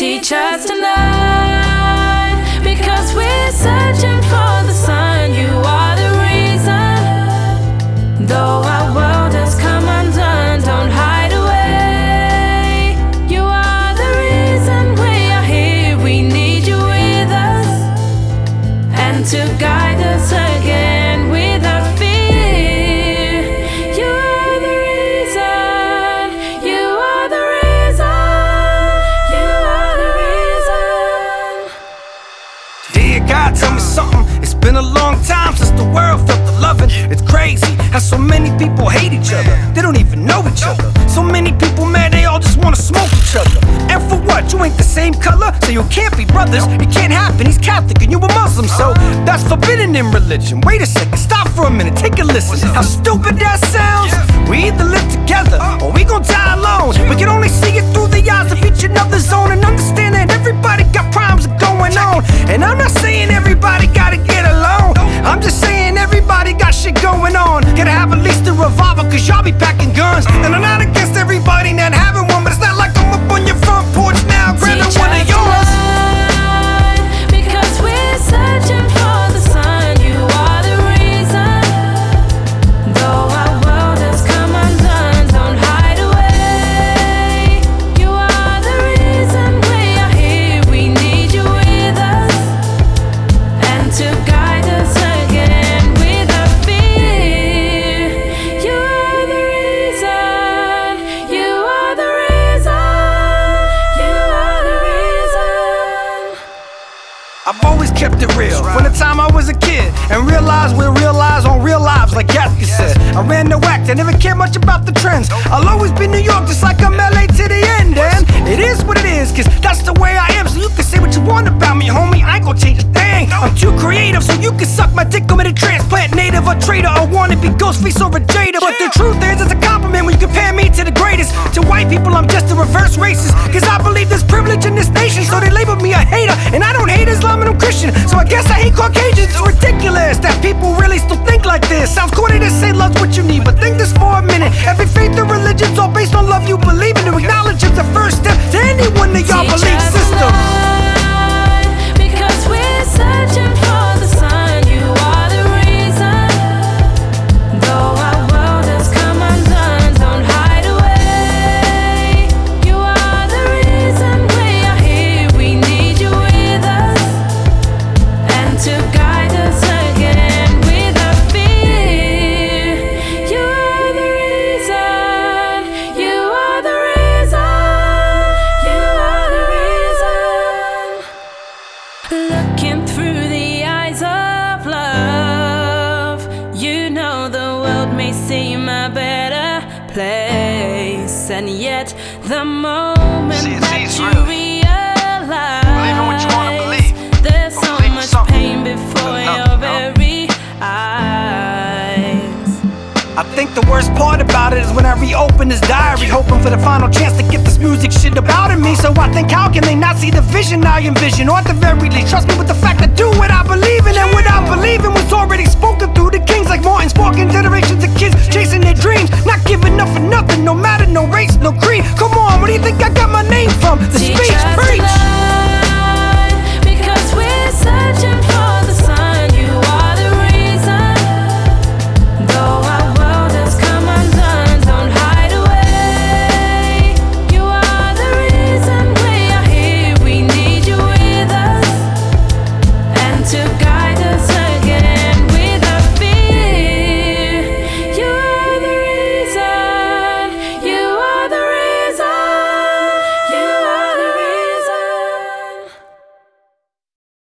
Teach us to love, because we're searching for the sun. You are the reason, though our world has come undone. Don't hide away. You are the reason we are here. We need you with us, and to guide us again without fear. You are the reason. You are the reason. You are the reason. Dear God, tell me something. It's been a long time since the world felt the loving. It's crazy how so many people hate each other. They don't even know each other. So many people, man, they all just wanna smoke each other. And for what? You ain't the same color, so you can't be brothers. It can't happen. He's Catholic and you a Muslim, so that's forbidden in religion. Wait a second, stop for a minute, take a listen. How stupid that sounds. We either live together or we gon' die alone. We can only see it through the eyes of each another's own, and understand that everybody got problems going on. And I'm not saying everybody gotta get along. I'm just saying everybody got shit going on. Gotta have at least a revolver, cause y'all be packing guns. And I'm not against everybody not having one, but it's not like I'm up on your front porch now grabbing one of yours. Because we're searching for the sun. You are the reason, though our world has come undone. Don't hide away. You are the reason we are here. We need you with us, and to guide us again without fear. You are the reason. You are the reason. You are the reason. I've always kept it real from the time I was a kid, and realized we'll realize on real lives, like Gatsby said. I ran no act, I never cared much about the trends. I'll always be New York, just like I'm LA to the end. And it is what it is, cause that's the way I am. So you can say what you want about me, homie, I ain't gon' change a thing. I'm too creative, so you can suck my dick, I'm in a transplant, native, a traitor, a wannabe Ghostface or a Jada. But the truth is, it's a compliment when you compare me to the greatest. To white people, I'm just a reverse racist, cause I believe there's privilege in this nation, so they label me a hater. And I don't hate Islam and I'm Christian, so I guess I hate Caucasians. It's ridiculous that people really still think like this. Sounds corny to say love's what you need, but think this for a minute. Every faith and religion's all based on love you believe in. To acknowledge it's the first step to any one of y'all belief system. Because we're searching for the sun. You are the reason, though our world has come undone. Don't hide away. You are the reason we are here. We need you with us, and to guide us again without fear. You are the reason. You are the reason. You are the reason. Looking through the eyes of love, you know the world may seem a better place, and yet the moment See, it's that easy, you really. Believe in what you wanna realize believe, there's but so believe in much something. pain before Nothing, your no. very eyes. I think the worst part about it is when I reopen this diary, hoping for the final chance to get this music shit about in me. So I think, how can they not see the vision I envision? Or at the very least, trust me with the fact I do what I believe in. And what I believe in was already spoken through the kings, like Martin, sparking generations of kids chasing their dreams, not giving up for nothing, no matter, no race, no creed. Come on, where do you think I got my name from? The Teach speech, us to preach. love, because we're searching for